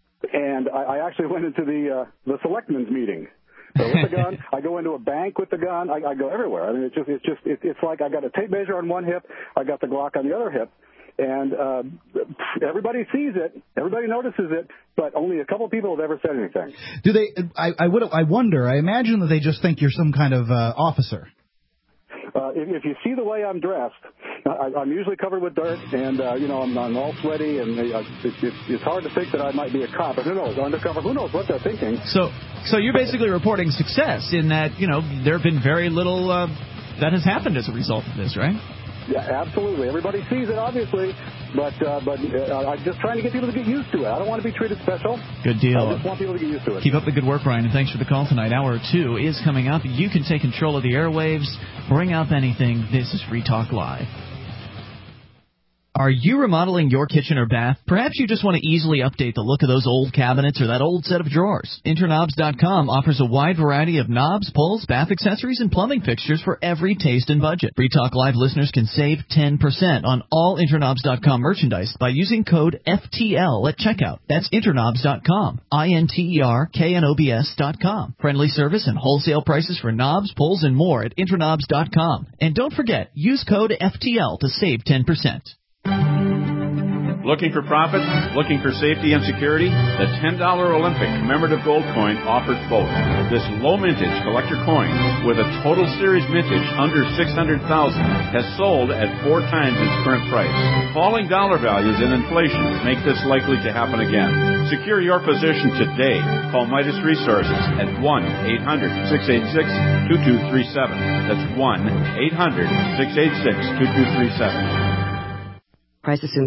and I, I actually went into the uh, the selectmen's meeting. So with the gun, I go into a bank with the gun. I, I go everywhere. I mean, it's just it's just it, it's like I got a tape measure on one hip, I got the Glock on the other hip. And uh, everybody sees it, everybody notices it, but only a couple of people have ever said anything. Do they? I, I would. I wonder. I imagine that they just think you're some kind of uh, officer. Uh, if, if you see the way I'm dressed, I, I'm usually covered with dirt, and uh, you know I'm, I'm all sweaty, and uh, it, it, it's hard to think that I might be a cop. But who knows? Undercover. Who knows what they're thinking? So, so you're basically reporting success in that you know there have been very little uh, that has happened as a result of this, right? Yeah, absolutely. Everybody sees it, obviously, but uh, but uh, I'm just trying to get people to get used to it. I don't want to be treated special. Good deal. I just want people to get used to it. Keep up the good work, Brian, and thanks for the call tonight. Hour two is coming up. You can take control of the airwaves. Bring up anything. This is Free Talk Live. Are you remodeling your kitchen or bath? Perhaps you just want to easily update the look of those old cabinets or that old set of drawers. Interknobs dot com offers a wide variety of knobs, pulls, bath accessories, and plumbing fixtures for every taste and budget. Free Talk Live listeners can save ten percent on all Interknobs dot com merchandise by using code F T L at checkout. That's Interknobs dot com. I N T E R K N O B S dot com. Friendly service and wholesale prices for knobs, pulls, and more at Interknobs dot com. And don't forget, use code F T L to save ten percent. Looking for profit? Looking for safety and security? The ten dollar Olympic commemorative gold coin offers both. This low mintage collector coin with a total series mintage under six hundred thousand dollars has sold at four times its current price. Falling dollar values and inflation make this likely to happen again. Secure your position today. Call Midas Resources at one eight hundred six eight six two two three seven. That's one eight hundred six eight six two two three seven. Price assumes